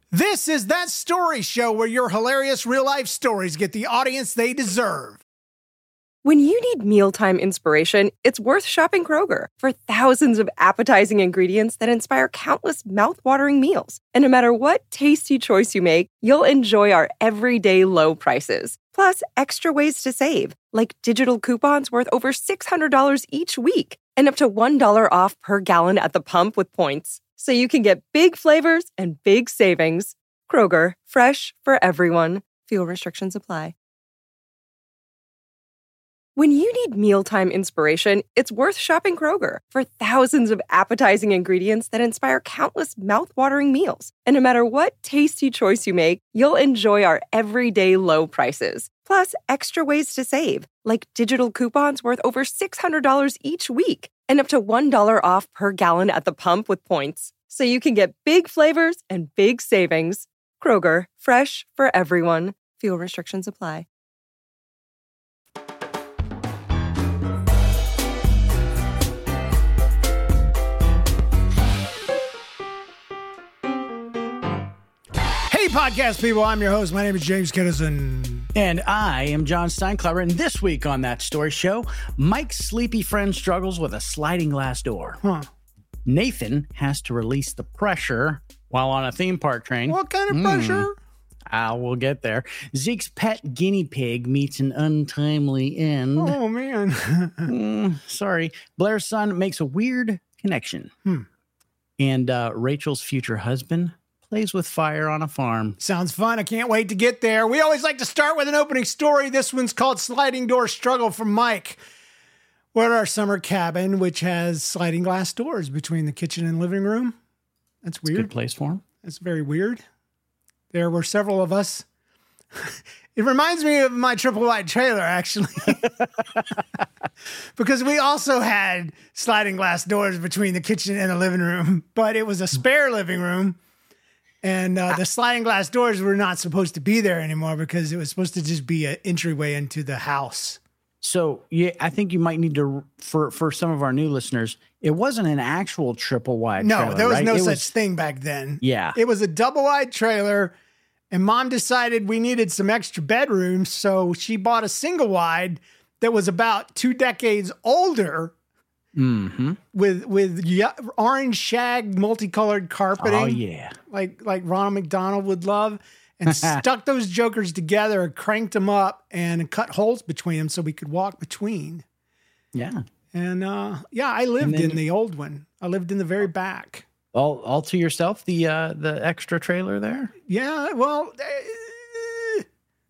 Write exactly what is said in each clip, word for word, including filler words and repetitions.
This is That Story Show, where your hilarious real-life stories get the audience they deserve. When you need mealtime inspiration, it's worth shopping Kroger for thousands of appetizing ingredients that inspire countless mouth-watering meals. And no matter what tasty choice you make, you'll enjoy our everyday low prices. Plus, extra ways to save, like digital coupons worth over six hundred dollars each week and up to one dollar off per gallon at the pump with points. So you can get big flavors and big savings. Kroger, fresh for everyone. Fuel restrictions apply. When you need mealtime inspiration, it's worth shopping Kroger for thousands of appetizing ingredients that inspire countless mouth-watering meals. And no matter what tasty choice you make, you'll enjoy our everyday low prices. Plus, extra ways to save, like digital coupons worth over six hundred dollars each week and up to one dollar off per gallon at the pump with points. So you can get big flavors and big savings. Kroger, fresh for everyone. Fuel restrictions apply. Hey, podcast people, I'm your host. My name is James Kinnison. And I am John Steinklauber. And this week on That Story Show, Mike's sleepy friend struggles with a sliding glass door. Huh. Nathan has to release the pressure while on a theme park train. What kind of Mm. pressure? Ah, we'll get there. Zeke's pet guinea pig meets an untimely end. Oh, man. Mm, sorry. Blair's son makes a weird connection. Hmm. And uh, Rachel's future husband plays with fire on a farm. Sounds fun. I can't wait to get there. We always like to start with an opening story. This one's called Sliding Door Struggle from Mike. We're at our summer cabin, which has sliding glass doors between the kitchen and living room. That's It's a weird. good place for him. That's very weird. There were several of us. It reminds me of my triple wide trailer, actually. Because we also had sliding glass doors between the kitchen and the living room, but it was a spare living room. And uh, the sliding glass doors were not supposed to be there anymore because it was supposed to just be an entryway into the house. So yeah, I think you might need to, for for some of our new listeners, it wasn't an actual triple wide No, trailer, there was right? no It such was- thing back then. Yeah. It was a double wide trailer, and Mom decided we needed some extra bedrooms, so she bought a single wide that was about two decades older Mhm. with with y- orange shag multicolored carpeting. Oh, yeah. like like Ronald McDonald would love, and stuck those jokers together, cranked them up, and cut holes between them so we could walk between. Yeah. And uh, yeah, I lived then- in the old one. I lived in the very back. All all to yourself, the uh, the extra trailer there? Yeah, well, uh, uh,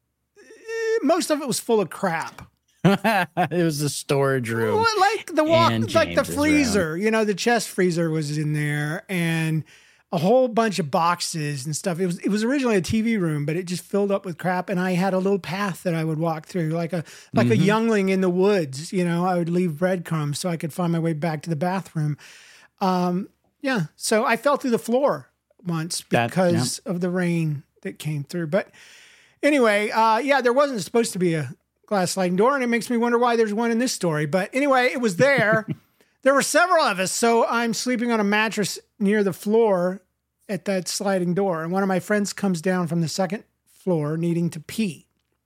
most of it was full of crap. It was a storage room. Well, like the walk, And like the James's freezer. You know, the chest freezer was in there, and a whole bunch of boxes and stuff. It was it was originally a T V room, but it just filled up with crap. And I had a little path that I would walk through, like a like Mm-hmm. a youngling in the woods. You know, I would leave breadcrumbs so I could find my way back to the bathroom. Um, yeah, so I fell through the floor once That- because of the rain that came through. But anyway, uh, yeah, there wasn't supposed to be a glass sliding door, and it makes me wonder why there's one in this story. But anyway, it was there. There were several of us, so I'm sleeping on a mattress near the floor at that sliding door. And one of my friends comes down from the second floor needing to pee.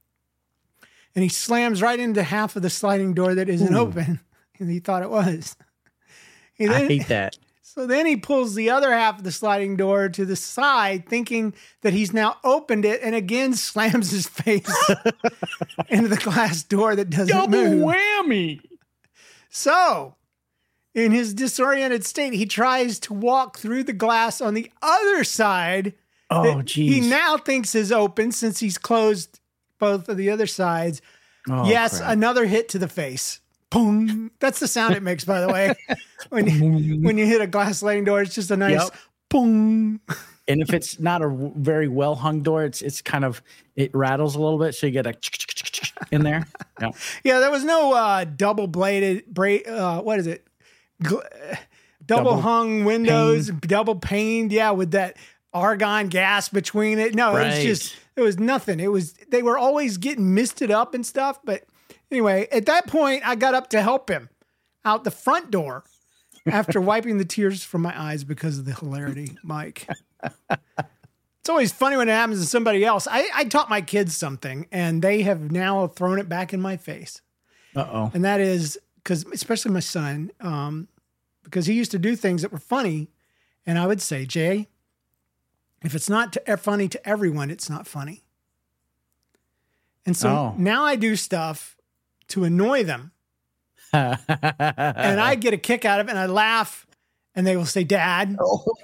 And he slams right into half of the sliding door that isn't Ooh. open. And he thought it was. He I then- hate that. so then he pulls the other half of the sliding door to the side, thinking that he's now opened it, and again slams his face into the glass door that doesn't Double move. whammy. So, in his disoriented state, he tries to walk through the glass on the other side. Oh, that he geez. now thinks is open since he's closed both of the other sides. Oh, yes, crap. another hit to the face. Boom. That's the sound it makes, by the way. when you, when you hit a glass sliding door, it's just a nice Yep. boom. And if it's not a w- very well hung door, it's it's kind of, it rattles a little bit. So you get a in there. Yeah. Yeah, there was no uh, double bladed, bra- uh, what is it? Gl- double, Double hung windows, double paned. Yeah, with that argon gas between it. No, it was Right. just, it was nothing. It was, they were always getting misted up and stuff. But anyway, at that point, I got up to help him out the front door after wiping the tears from my eyes because of the hilarity, Mike. It's always funny when it happens to somebody else. I, I taught my kids something, and they have now thrown it back in my face. Uh-oh. And that is because, especially my son, um, because he used to do things that were funny. And I would say, Jay, if it's not to, funny to everyone, it's not funny. And so Oh. now I do stuff to annoy them. And I get a kick out of it, and I laugh, and they will say, Dad,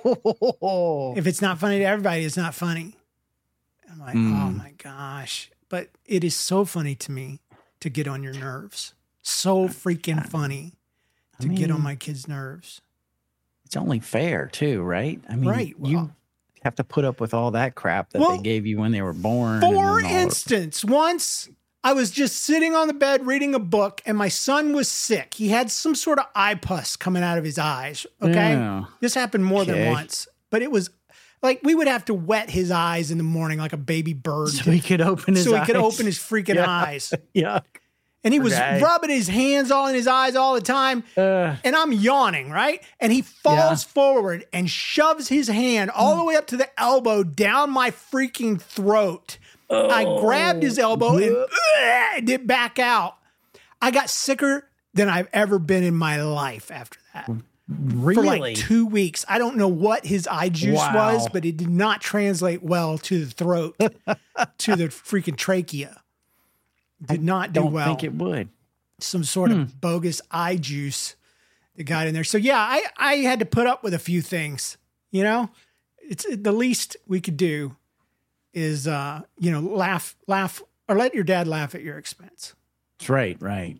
Oh. if it's not funny to everybody, it's not funny. I'm like, Mm. oh my gosh. But it is so funny to me to get on your nerves. So freaking funny to I get on mean, my kids' nerves. It's only fair too, right? I mean, Right, well- you have to put up with all that crap that Well, they gave you when they were born. and For then all- instance, once I was just sitting on the bed reading a book, and my son was sick. He had some sort of eye pus coming out of his eyes. Okay. Yeah. This happened more Okay. than once, but it was like we would have to wet his eyes in the morning like a baby bird. so he could open his so he eyes. could open his freaking Yeah. eyes. Yeah. And he was Right. rubbing his hands all in his eyes all the time. Uh, And I'm yawning, right? And he falls forward and shoves his hand all the way up to the elbow down my freaking throat. I grabbed his elbow and uh, did back out. I got sicker than I've ever been in my life after that. really? For like two weeks. I don't know what his eye juice Wow. was, but it did not translate well to the throat, to the freaking trachea. Did not do Don't well. think it would. Some sort of bogus eye juice that got in there. So yeah, I, I had to put up with a few things, you know, it's the least we could do is, uh, you know, laugh, laugh or let your dad laugh at your expense. That's right, right.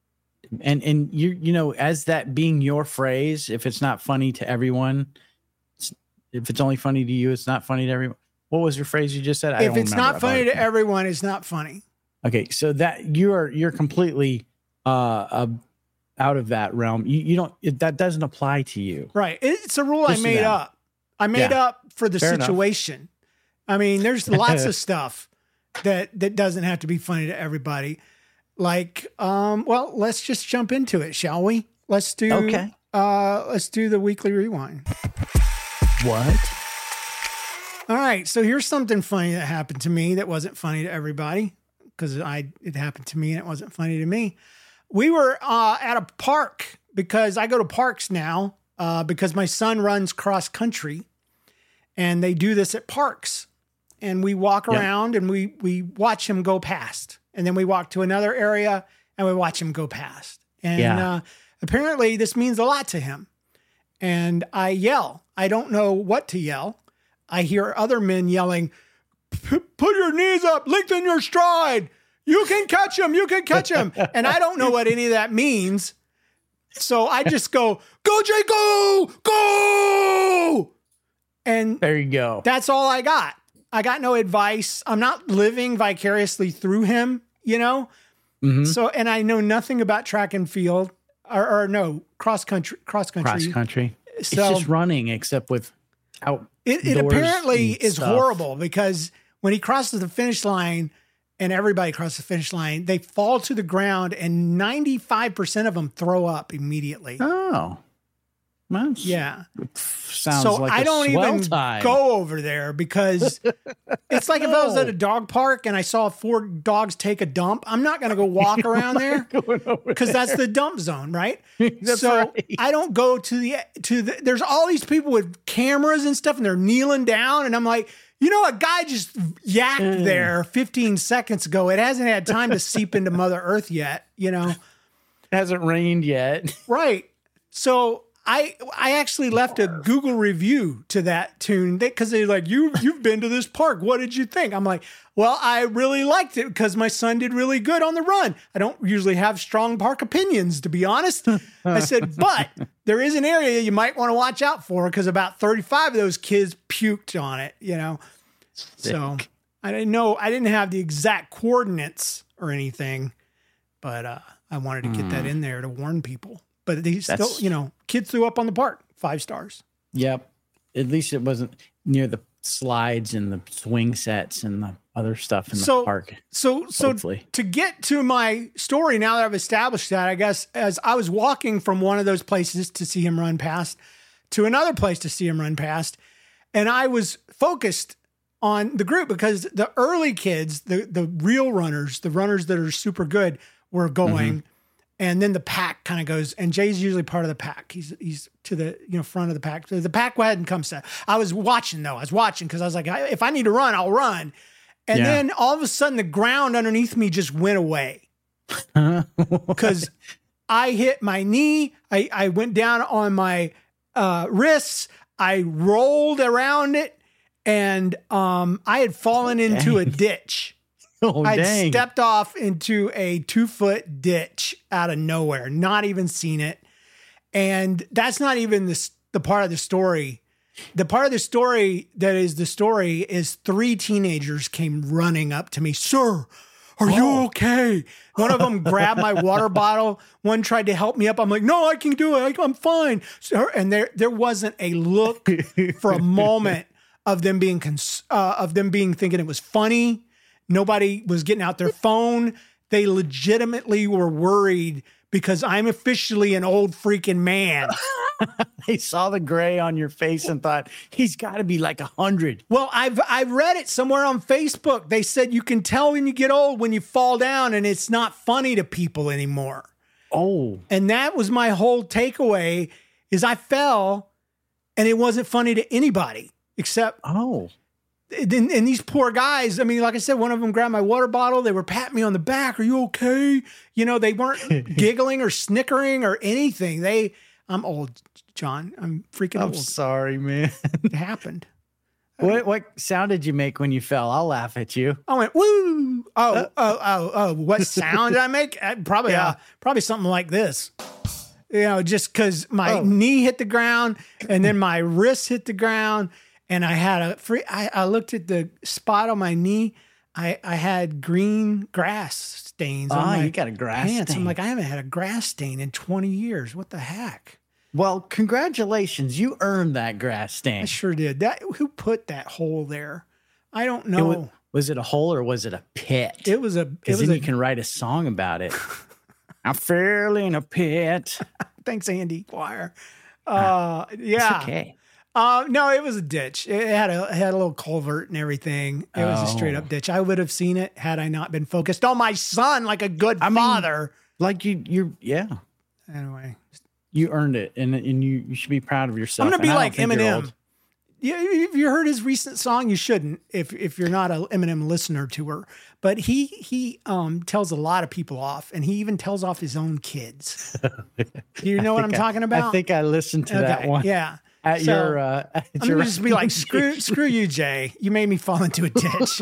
And and you you know, as that being your phrase, if it's not funny to everyone, it's, if it's only funny to you, it's not funny to everyone. What was your phrase you just said? I If don't it's remember. not funny to everyone, it's not funny. Okay, so that you're you're completely uh, uh out of that realm. You you don't it, that doesn't apply to you. Right. It's a rule Just I to made them. up. I made Yeah. up for the Fair enough. situation. I mean, there's lots of stuff that that doesn't have to be funny to everybody. Like, um, well, let's just jump into it, shall we? Let's do Okay. uh let's do the weekly rewind. What? All right, so here's something funny that happened to me that wasn't funny to everybody because I it happened to me and it wasn't funny to me. We were uh, at a park because I go to parks now uh, because my son runs cross country, and they do this at parks. And we walk Yeah. around and we we watch him go past, and then we walk to another area and we watch him go past. And Yeah. uh, apparently, this means a lot to him. And I yell. I don't know what to yell. I hear other men yelling, "P- put your knees up, lengthen your stride. You can catch him. You can catch him." And I don't know what any of that means. So I just go, "Go, Jay, go, go." And There you go. that's all I got. I got no advice. I'm not living vicariously through him, you know? Mhm. So, and I know nothing about track and field or, or no, cross country, cross country. Cross country. So- it's just running, except with out. It, it doors apparently and is stuff. horrible because when he crosses the finish line and everybody crosses the finish line, they fall to the ground and ninety-five percent of them throw up immediately. Oh, well, Yeah. sounds So like I a don't swell even time. go over there because it's like if I was at a dog park and I saw four dogs take a dump, I'm not going to go walk around there because that's the dump zone, right? That's so right. I don't go to the to the. There's all these people with cameras and stuff, and they're kneeling down, and I'm like, you know, a guy just yacked Mm. there fifteen seconds ago. It hasn't had time to seep into Mother Earth yet, you know. It hasn't rained yet. Right. So I I actually left a Google review to that tune because they're like, you you've been to this park. What did you think? I'm like, well, I really liked it because my son did really good on the run. I don't usually have strong park opinions, to be honest. I said, but there is an area you might want to watch out for because about thirty-five of those kids puked on it, you know. So I didn't know I didn't have the exact coordinates or anything, but uh, I wanted to get that in there to warn people. But they still, That's- you know, kid threw up on the park, five stars. Yep. At least it wasn't near the slides and the swing sets and the other stuff in the So- park. So, so Hopefully. to get to my story, now that I've established that, I guess as I was walking from one of those places to see him run past to another place to see him run past, and I was focused on the group because the early kids, the the real runners, the runners that are super good, were going, mm-hmm. and then the pack kind of goes. And Jay's usually part of the pack. He's he's to the you know front of the pack. So the pack go ahead and comes to. I was watching though. I was watching because I was like, if I need to run, I'll run. And yeah. then all of a sudden, the ground underneath me just went away because I hit my knee. I I went down on my uh, wrists. I rolled around it. And um, I had fallen into dang. a ditch. Oh, I had stepped off into a two-foot ditch out of nowhere, not even seen it. And that's not even the, the part of the story. The part of the story that is the story is three teenagers came running up to me. Sir, are oh. you okay? One of them grabbed my water bottle. One tried to help me up. I'm like, no, I can do it. I'm fine. Sir, and there, there wasn't a look for a moment of them being cons- uh, of them being thinking it was funny. Nobody was getting out their phone. They legitimately were worried because I'm officially an old freaking man. They saw the gray on your face and thought he's got to be like a hundred. Well, I've I read it somewhere on Facebook. They said you can tell when you get old when you fall down, and it's not funny to people anymore. Oh, and that was my whole takeaway: is I fell, and it wasn't funny to anybody. Except, oh, and, and these poor guys, I mean, like I said, one of them grabbed my water bottle. They were patting me on the back. Are you okay? You know, they weren't giggling or snickering or anything. They, I'm old, John. I'm freaking I'm old. I'm sorry, man. It happened. What what sound did you make when you fell? I'll laugh at you. I went, woo. Oh, uh, oh, oh, oh. What sound did I make? Probably, yeah. uh, probably something like this. You know, just because my oh. knee hit the ground and then my wrist hit the ground. And I had a free, I, I looked at the spot on my knee. I, I had green grass stains oh, on my you got a grass pants. stain. I'm like, I haven't had a grass stain in twenty years. What the heck? Well, congratulations. You earned that grass stain. I sure did. That Who put that hole there? I don't know. It was, was it a hole or was it a pit? It was a, because then a, you can write a song about it. I fell in a pit. Thanks, Andy Choir. Uh, yeah. It's okay. Uh, no, it was a ditch. It had a it had a little culvert and everything. It was oh. a straight up ditch. I would have seen it had I not been focused on my son like a good I father. Mean, like you, you, yeah. Anyway, you earned it, and and you, you should be proud of yourself. I'm gonna be like Eminem. Yeah, if you heard his recent song, you shouldn't. If if you're not an Eminem listener to her, but he he um tells a lot of people off, and he even tells off his own kids. Do you know what I'm I, talking about? I think I listened to okay, that one. Yeah. At so, your, uh, at I'm your gonna just be like, screw, screw you, Jay. You made me fall into a ditch.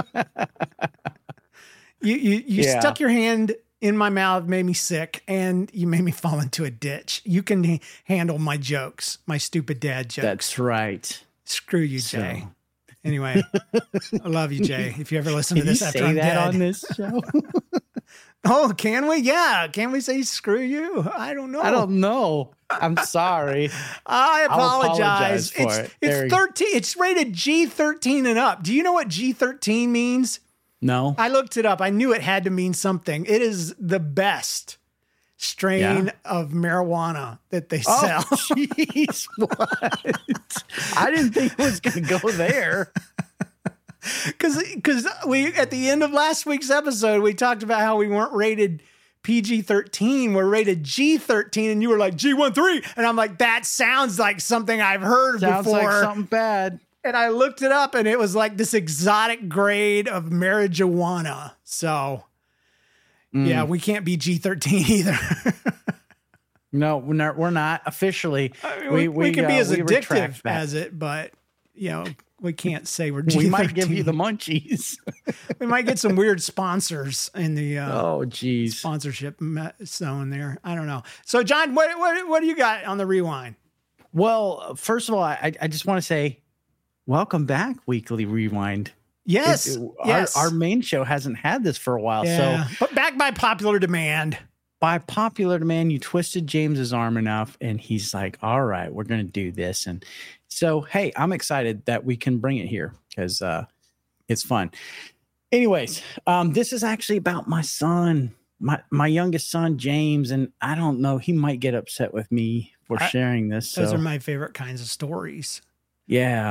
you you, you yeah. stuck your hand in my mouth, made me sick, and you made me fall into a ditch. You can h- handle my jokes, my stupid dad jokes. That's right. Screw you, so. Jay. Anyway, I love you, Jay. If you ever listen can to this you after say I'm that dead. on this show. Oh, can we? Yeah. Can we say screw you? I don't know. I don't know. I'm sorry. I apologize. apologize for it's it. it's thirteen. It's rated G thirteen and up. Do you know what G thirteen means? No. I looked it up. I knew it had to mean something. It is the best strain yeah. of marijuana that they sell. Oh, jeez. What? I didn't think it was going to go there. Because because we at the end of last week's episode, we talked about how we weren't rated P G thirteen. We're rated G thirteen, and you were like G thirteen, and I'm like, that sounds like something I've heard sounds before. Sounds like something bad. And I looked it up, and it was like this exotic grade of marijuana. So, mm. yeah, we can't be G thirteen either. No, we're not, we're not officially. I mean, we, we, we can uh, be as addictive as it, but you know. We can't say we're G thirteen. We might give you the munchies. We might get some weird sponsors in the uh, oh, geez. sponsorship zone there. I don't know. So, John, what what what do you got on the rewind? Well, first of all, I, I just want to say, welcome back, Weekly Rewind. Yes, it, it, yes. Our, our main show hasn't had this for a while, yeah. so but back by popular demand. By popular demand, you twisted James's arm enough, and he's like, "All right, we're going to do this." And so, hey, I'm excited that we can bring it here because uh, it's fun. Anyways, um, this is actually about my son, my my youngest son, James, and I don't know, he might get upset with me for I, sharing this. Those so. are my favorite kinds of stories. Yeah.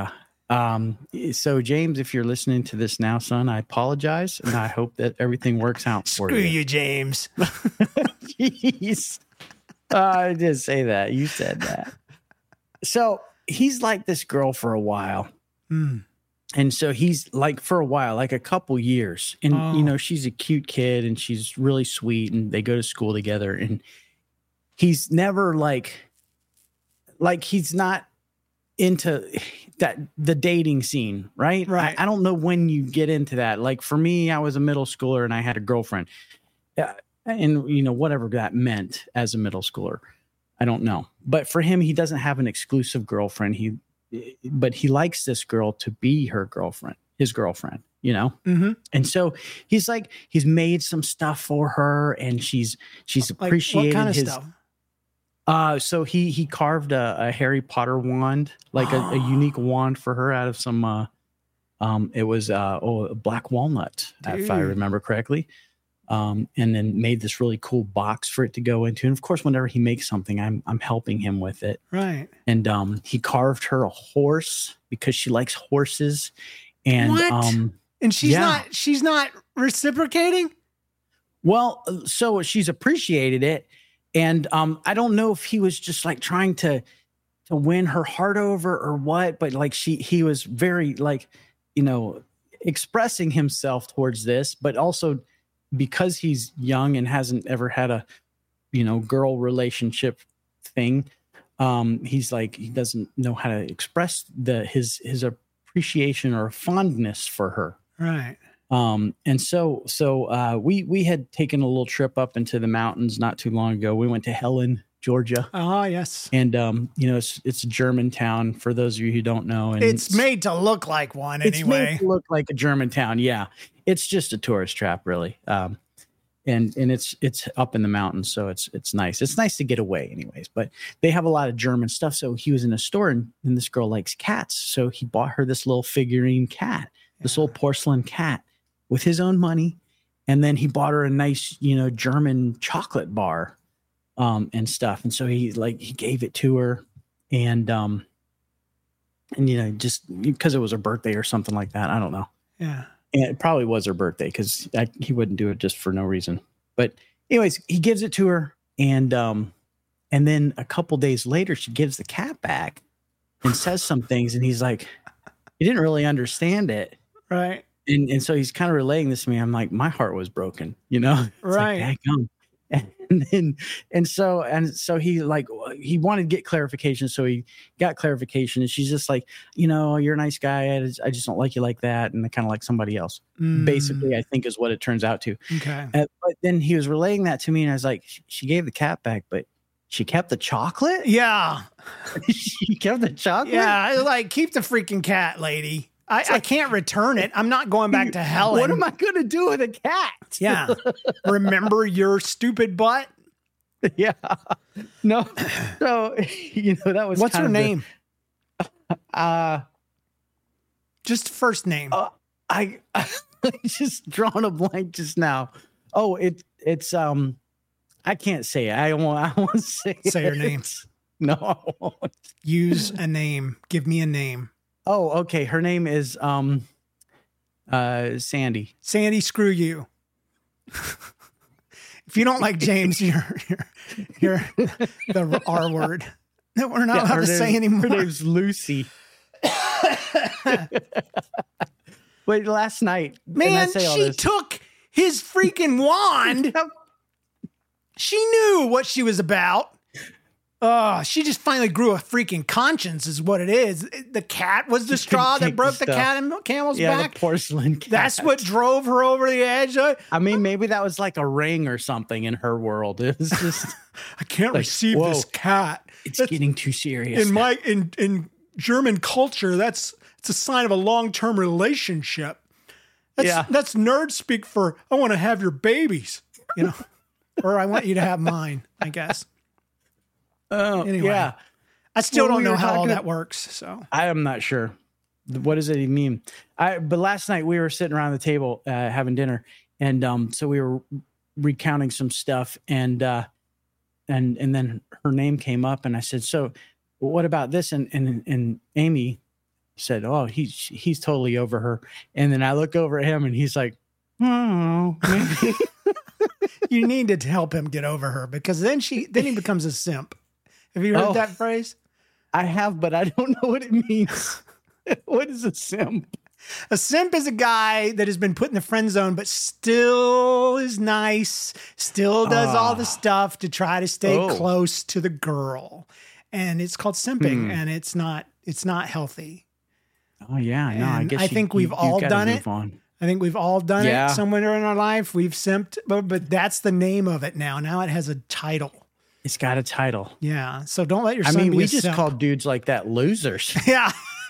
Um, so James, if you're listening to this now, son, I apologize, and I hope that everything works out for Screw you. you, James. Jeez. Uh, I did say that. You said that. So he's like this girl for a while. Mm. And so he's like for a while, like a couple years. And, Oh. you know, she's a cute kid and she's really sweet and they go to school together. And he's never like, like he's not into that, the dating scene, right? Right. I, I don't know when you get into that. Like for me, I was a middle schooler and I had a girlfriend. Uh, and, you know, whatever that meant as a middle schooler, I don't know. But for him, he doesn't have an exclusive girlfriend. He, but he likes this girl to be her girlfriend, his girlfriend, you know? Mm-hmm. And so he's like, he's made some stuff for her and she's, she's Like, appreciated what kind of his, stuff? uh, so he, he carved a, a Harry Potter wand, like a, a unique wand for her out of some, uh, um, it was, uh, oh, a black walnut, if I Dude. remember correctly. Um, and then made this really cool box for it to go into. And of course, whenever he makes something, I'm, I'm helping him with it. Right. And um, he carved her a horse because she likes horses. And What? um, And she's yeah. not, she's not reciprocating? well, so she's appreciated it. And um, I don't know if he was just like trying to to win her heart over or what, but like she he was very like, you know, expressing himself towards this, but also because he's young and hasn't ever had a, you know, girl relationship thing. Um, he's like, he doesn't know how to express the, his, his appreciation or fondness for her. Right. Um, and so, so, uh, we, we had taken a little trip up into the mountains not too long ago. We went to Helen, Georgia. Ah, yes. And, um, you know, it's, it's a German town for those of you who don't know. And It's made to look like one it's anyway. made to look like a German town. Yeah. It's just a tourist trap, really. Um, and, and it's, it's up in the mountains. So it's, it's nice. It's nice to get away anyways, but they have a lot of German stuff. So he was in a store and, and this girl likes cats. So he bought her this little figurine cat, this Yeah. little porcelain cat with his own money. And then he bought her a nice, you know, German chocolate bar, um, and stuff. And so he like, he gave it to her and, um, and, you know, just because it was her birthday or something like that. I don't know. Yeah. And it probably was her birthday because he wouldn't do it just for no reason. But anyways, he gives it to her. And um, and then a couple days later, she gives the cat back and says some things. And he's like, he didn't really understand it. Right. And and so he's kind of relaying this to me. I'm like, my heart was broken, you know? It's Right. Like, "Daggum." And then, and so, and so he like, he wanted to get clarification. So he got clarification and she's just like, you know, you're a nice guy. I just, I just don't like you like that. And I kind of like somebody else, Mm, basically, I think is what it turns out to. Okay. Uh, but then he was relaying that to me and I was like, she, she gave the cat back, but she kept the chocolate. Yeah. She kept the chocolate. Yeah. I like, keep the freaking cat, lady. I, I can't return it. I'm not going back to Helen. What am I going to do with a cat? Yeah. Remember your stupid butt? Yeah. No. So, you know, that was What's kind her of the- name? uh, Just first name. Uh, I, I just drawn a blank just now. Oh, it it's um, I can't say it. I won't. I won't say Say her it. name. No. I won't. Use a name. Give me a name. Oh, okay. Her name is um, uh, Sandy. Sandy, screw you. If you don't like James, you're you're, you're the R word that we're not Yeah, allowed her to name- say anymore. Her name's Lucy. Wait, last night, and I Man, say all she this- took his freaking wand. She knew what she was about. Oh, she just finally grew a freaking conscience, is what it is. The cat was the She straw couldn't that take broke the the, stuff. cat and camel's yeah, back. the porcelain cat. That's what drove her over the edge. I, I mean, maybe that was like a ring or something in her world. It was just, I can't Like, receive whoa. this cat. it's That's- getting too serious. in my in in German culture, that's it's a sign of a long-term relationship. That's Yeah. that's nerd speak for I want to have your babies, you know, or I want you to have mine, I guess. Oh, Anyway. yeah. I still Well, don't we know were how all talking that ab- works. So I am not sure. What does it even mean? I but last night we were sitting around the table uh, having dinner, and um, so we were recounting some stuff, and uh, and and then her name came up, and I said, "So, what about this?" And and and Amy, said, "Oh, he's he's totally over her." And then I look over at him, and he's like, "Oh, maybe." You need to help him get over her because then she then he becomes a simp. Have you heard Oh. that phrase? I have, but I don't know what it means. What is a simp? A simp is a guy that has been put in the friend zone, but still is nice, still does all the Ah. stuff to try to stay Oh. close to the girl. And it's called simping, Hmm. and it's not it's not healthy. Oh yeah, no, I And guess I you- think you- we've you all gotta done move it. on. I think we've all done Yeah. it somewhere in our life. We've simped, but, but that's the name of it now. Now it has a title. It's got a title. Yeah. So don't let your I son mean, be we a just simp. called dudes like that losers. Yeah.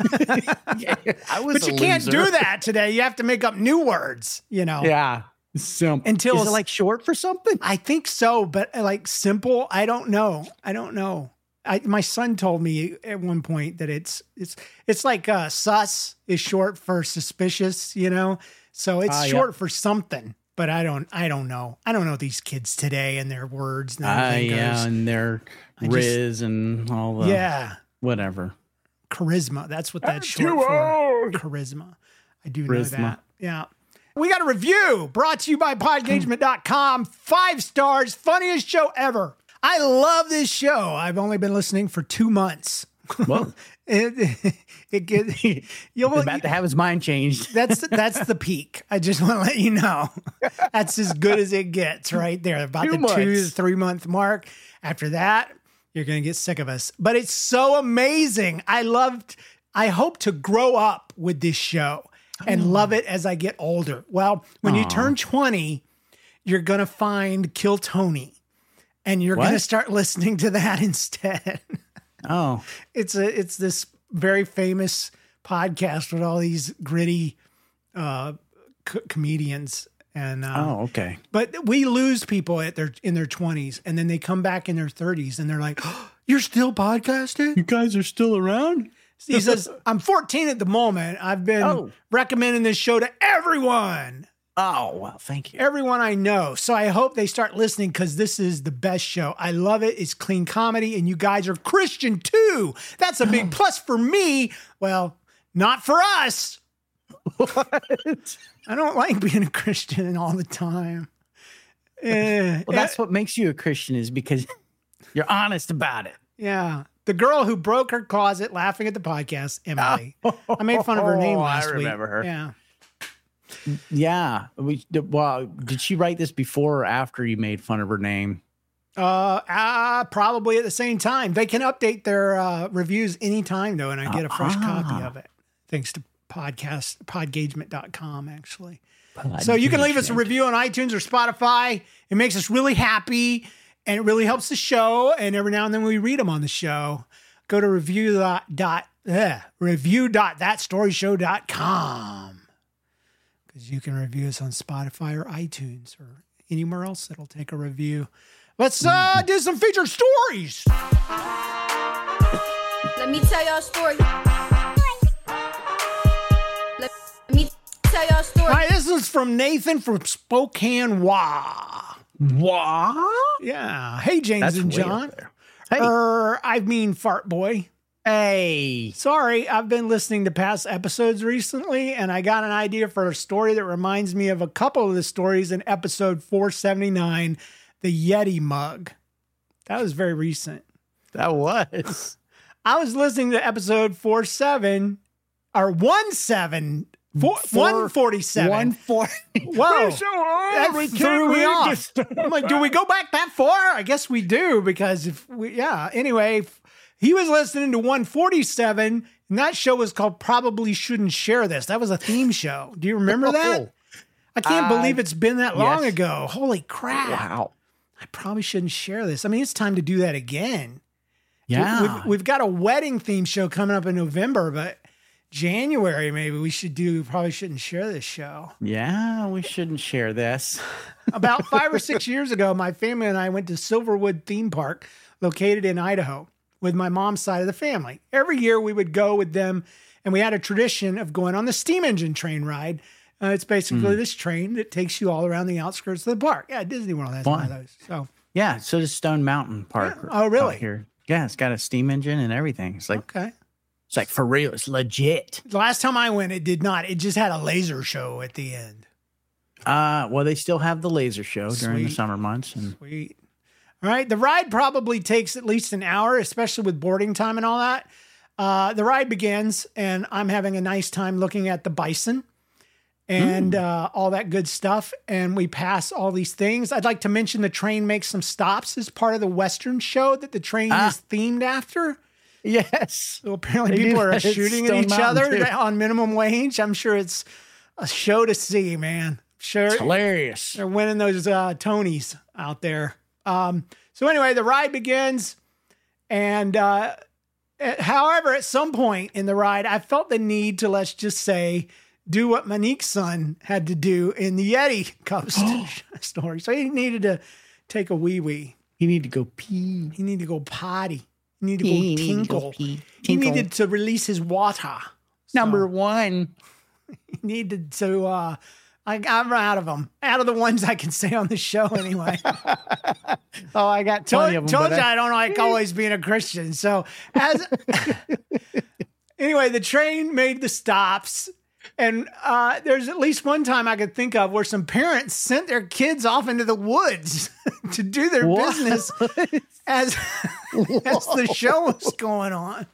I was, But a you can't loser. do that today. You have to make up new words, you know. Yeah, simp. Until- is it like short for something? I think so, but uh, like simple, I don't know. I don't know. I, my son told me at one point that it's it's it's like uh, sus is short for suspicious, you know. So it's Ah, yeah. short for something, but I don't I don't know. I don't know these kids today and their words. And Ah, everything yeah, goes. and their I just- Riz and all the yeah, whatever. charisma. That's what that's too short for. old. Charisma. I do know Charisma. that. Yeah. We got a review brought to you by podgagement dot com. Five stars, funniest show ever. I love this show. I've only been listening for two months. Well, It, it get, you'll, he's about to have his mind changed. that's that's the peak. I just want to let you know. That's as good as it gets right there. About Two the months. two to three month mark. After that, you're going to get sick of us. But it's so amazing. I loved, I hope to grow up with this show and love it as I get older. Well, when you Aw. turn twenty, you're going to find Kill Tony and you're going to What? start listening to that instead. Oh, It's a it's this very famous podcast with all these gritty uh, co- comedians, and uh, oh, okay. but we lose people at their in their twenties, and then they come back in their thirties, and they're like, oh, "You're still podcasting?" You guys are still around? He says, "I'm fourteen at the moment. I've been Oh. recommending this show to everyone." Oh, well, thank you. Everyone I know. So I hope they start listening because this is the best show. I love it. It's clean comedy, and you guys are Christian too. That's a big plus for me. Well, not for us. What? I don't like being a Christian all the time. Eh, Well, that's what makes you a Christian is because you're honest about it. yeah. The girl who broke her closet laughing at the podcast, Emily. I made fun of her name Oh, I last week. remember her. Yeah. Yeah. We, well, did she write this before or after you made fun of her name? Uh, uh, probably at the same time. They can update their uh, reviews anytime, though, and I get a fresh copy Ah. of it. Thanks to podcast, podgagement dot com, actually. So you can leave us a review on iTunes or Spotify. It makes us really happy, and it really helps the show. And every now and then we read them on the show. Go to review dot, dot, uh, review dot that story show dot com because you can review us on Spotify or iTunes or anywhere else that'll take a review. Let's uh, do some featured stories. Let me tell y'all a story. Let me tell y'all a story. Hi, this is from Nathan from Spokane, Wah. What? Yeah. Hey, James That's and way up John. there. Hey. Er, I mean, Fart Boy. Hey. Sorry, I've been listening to past episodes recently, and I got an idea for a story that reminds me of a couple of the stories in episode four seventy-nine, the Yeti mug. That was very recent. That was. I was listening to episode four seven, or one seven, four, Four- one forty-seven. one forty. Whoa. We're so old, That we threw can't me read off. this stuff. I'm like, do we go back that far? I guess we do because if we, yeah. Anyway, f- he was listening to one forty-seven, and that show was called Probably Shouldn't Share This. That was a theme show. Do you remember that? I can't Uh, believe it's been that long yes. ago. Holy crap. Wow. I probably shouldn't share this. I mean, it's time to do that again. Yeah. We've, we've got a wedding theme show coming up in November, but January, maybe we should do, probably shouldn't share this show. yeah, we shouldn't share this. About five or six years ago, my family and I went to Silverwood Theme Park, located in Idaho, with my mom's side of the family. Every year we would go with them, and we had a tradition of going on the steam engine train ride. Uh, it's basically Mm. this train that takes you all around the outskirts of the park. Yeah, Disney World has one of Fun. those. So, Yeah, so does Stone Mountain Park. Yeah. Oh, really? out Here. Yeah, it's got a steam engine and everything. It's like okay. It's like, for real, it's legit. The last time I went, it did not. It just had a laser show at the end. Uh, well, they still have the laser show during the Sweet. summer months. And Sweet. All right. The ride probably takes at least an hour, especially with boarding time and all that. Uh, the ride begins, and I'm having a nice time looking at the bison and Mm. uh, all that good stuff. And we pass all these things. I'd like to mention the train makes some stops as part of the Western show that the train Ah. is themed after. yes. So apparently They do people are that at shooting at Stone each Mountain, other too. on minimum wage. I'm sure it's a show to see, man. Sure. It's hilarious. They're winning those uh, Tonys out there. Um, so anyway, the ride begins. And uh, eh, however, at some point in the ride, I felt the need to, let's just say, do what Monique's son had to do in the Yeti Cup st- story. So he needed to take a wee-wee. You need to go pee. He needed to go potty. He needed to go He needed to tinkle. go pee. He Tinkle. needed to release his water. Number one. He needed to, uh, I, I'm out of them. Out of the ones I can say on the show anyway. Oh, I got told plenty of them. told but you I- I don't like always being a Christian. So as anyway, the train made the stops. And uh, there's at least one time I could think of where some parents sent their kids off into the woods to do their What? business as, as the show was going on.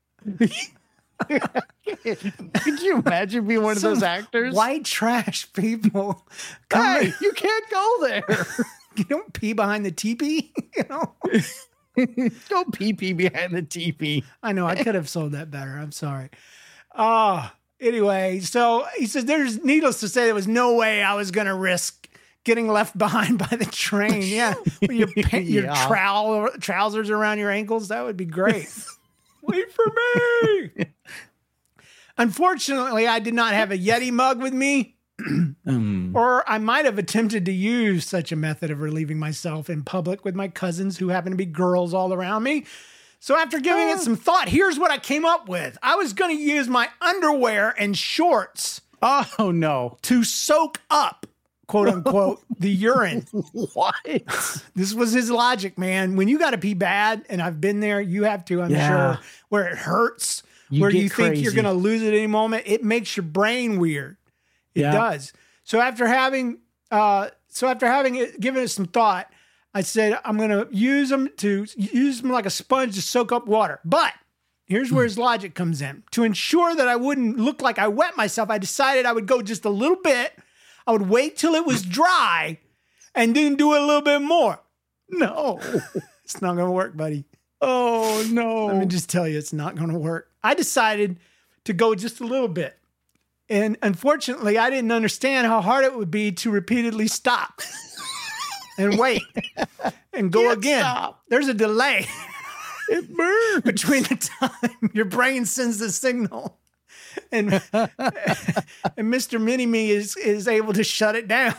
Could you imagine being one of those Some actors? White trash people. Hey, Come, you can't go there. you don't pee behind the teepee. You know. Don't pee pee behind the teepee. I know I could have sold that better. I'm sorry. Uh anyway, so he says there's needless to say there was no way I was going to risk getting left behind by the train. Yeah, with your pa- your Yeah. trowel, trousers around your ankles, that would be great. Wait for me. Unfortunately, I did not have a Yeti mug with me. Um, Or I might have attempted to use such a method of relieving myself in public with my cousins who happen to be girls all around me. So after giving it some thought, here's what I came up with. I was going to use my underwear and shorts oh, no. to soak up, quote unquote, the urine. What? This was his logic, man. When you got to pee bad, and I've been there, you have to, I'm Yeah. sure, where it hurts, You where get you think you're crazy. going to lose it any moment. It makes your brain weird. It Yeah. does. So after having, uh, so after having it, given it some thought, I said I'm going to use them to use them like a sponge to soak up water. But here's where his logic comes in. To ensure that I wouldn't look like I wet myself, I decided I would go just a little bit. I would wait till it was dry, and then do it a little bit more. No. It's not going to work, buddy. Oh, no. Let me just tell you, it's not going to work. I decided to go just a little bit. And unfortunately, I didn't understand how hard it would be to repeatedly stop and wait and go Can't again. stop. There's a delay It burns. between the time your brain sends the signal and and Mister Mini-Me is, is able to shut it down.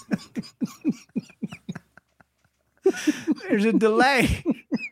There's a delay.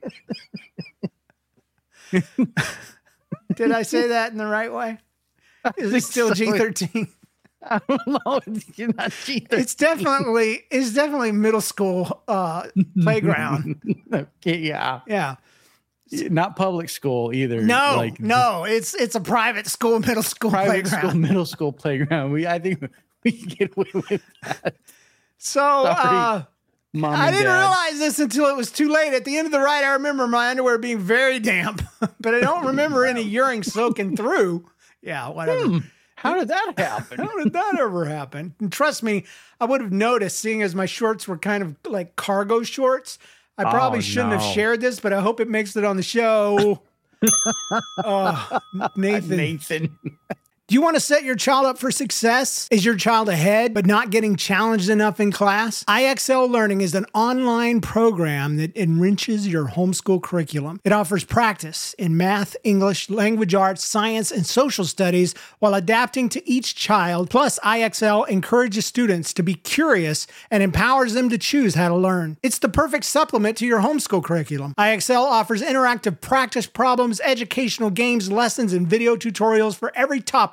Did I say that in the right way? Is it think still so. G thirteen? I don't know. You're not cheating. It's definitely it's definitely middle school uh, playground. Okay, yeah. Yeah. Not public school either. No, Like, no, it's it's a private school middle school private playground. school, middle school playground. We, I think we can get away with that. So uh, Mom I and didn't Dad. realize this until it was too late. At the end of the ride, I remember my underwear being very damp, but I don't remember any urine soaking through. Yeah, whatever. Hmm, how did that happen? How did that ever happen? And trust me, I would have noticed, seeing as my shorts were kind of like cargo shorts. I probably Oh, shouldn't have no. shared this, but I hope it makes it on the show. Oh, Nathan. Nathan. Do you want to set your child up for success? Is your child ahead but not getting challenged enough in class? I X L Learning is an online program that enriches your homeschool curriculum. It offers practice in math, English, language arts, science, and social studies while adapting to each child. Plus, I X L encourages students to be curious and empowers them to choose how to learn. It's the perfect supplement to your homeschool curriculum. I X L offers interactive practice problems, educational games, lessons, and video tutorials for every topic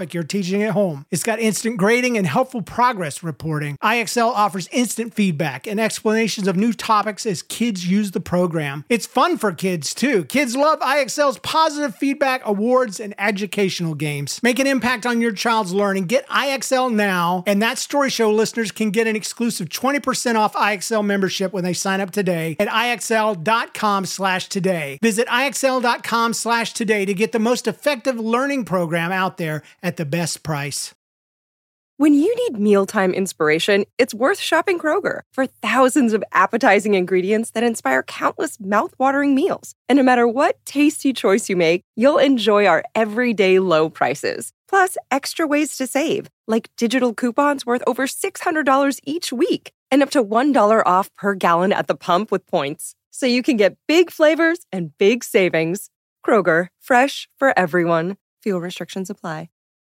topic you're teaching at home. It's got instant grading and helpful progress reporting. I X L offers instant feedback and explanations of new topics as kids use the program. It's fun for kids too. Kids love I X L's positive feedback, awards, and educational games. Make an impact on your child's learning. Get I X L now, and that Story Show listeners can get an exclusive twenty percent off I X L membership when they sign up today at I X L dot com slash today. Visit I X L dot com slash today to get the most effective learning program out there at the best price. When you need mealtime inspiration, it's worth shopping Kroger for thousands of appetizing ingredients that inspire countless mouthwatering meals. And no matter what tasty choice you make, you'll enjoy our everyday low prices. Plus, extra ways to save, like digital coupons worth over six hundred dollars each week and up to one dollar off per gallon at the pump with points. So you can get big flavors and big savings. Kroger, fresh for everyone. Fuel restrictions apply.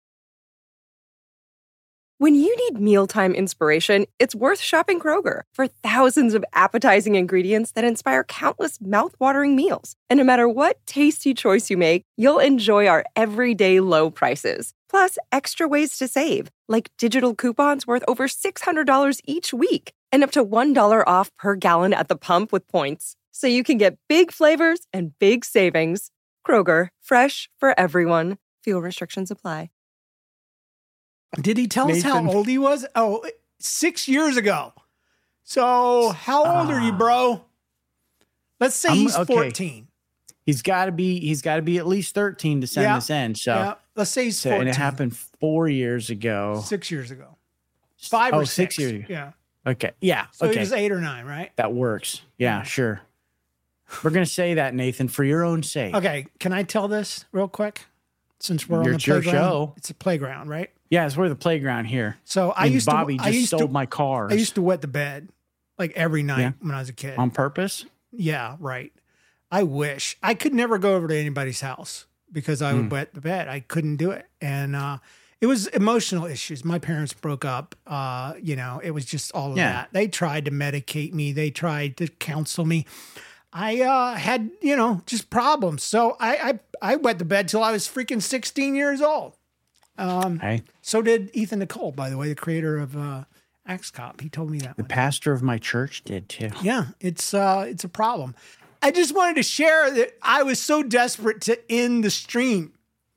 When you need mealtime inspiration, it's worth shopping Kroger for thousands of appetizing ingredients that inspire countless mouthwatering meals. And no matter what tasty choice you make, you'll enjoy our everyday low prices. Plus, extra ways to save, like digital coupons worth over six hundred dollars each week and up to one dollar off per gallon at the pump with points. So you can get big flavors and big savings. Kroger, fresh for everyone. Fuel restrictions apply. Did he tell Nathan. us how old he was? Oh, six years ago. So how old uh, are you, bro? Let's say I'm, he's okay. fourteen. He's got to be. He's got to be at least thirteen to send yeah. this in. So yeah. Let's say he's so, fourteen. And it happened four years ago. Six years ago. Five oh, or six. six years ago. Yeah. Okay. Yeah. So okay. he was eight or nine, right? That works. Yeah. Sure. We're gonna say that, Nathan, for your own sake. Okay. Can I tell this real quick? Since we're Your, on the your playground, show. It's a playground, right? Yeah, it's we're the playground here. So I and used Bobby to. just I used stole to, my cars. I used to wet the bed like every night Yeah. when I was a kid. On purpose? Yeah, right. I wish I could never go over to anybody's house because I would Mm. wet the bed. I couldn't do it, and uh, it was emotional issues. My parents broke up. Uh, you know, it was just all of Yeah. that. They tried to medicate me. They tried to counsel me. I uh, had, you know, just problems. So I, I I wet the bed till I was freaking sixteen years old. Um, Hey, So did Ethan Nicole, by the way, the creator of uh, Axe Cop. He told me that. the one. pastor of my church did too. Yeah, it's uh, it's a problem. I just wanted to share that I was so desperate to end the stream.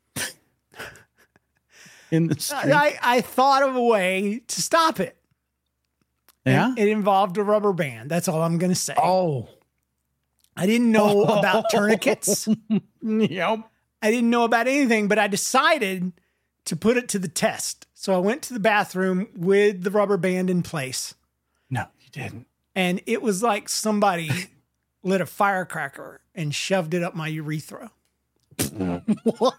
In the street. I, I thought of a way to stop it. Yeah. And it involved a rubber band. That's all I'm going to say. Oh. I didn't know about tourniquets. Yep. I didn't know about anything, but I decided to put it to the test. So I went to the bathroom with the rubber band in place. No, you didn't. And it was like somebody lit a firecracker and shoved it up my urethra. What?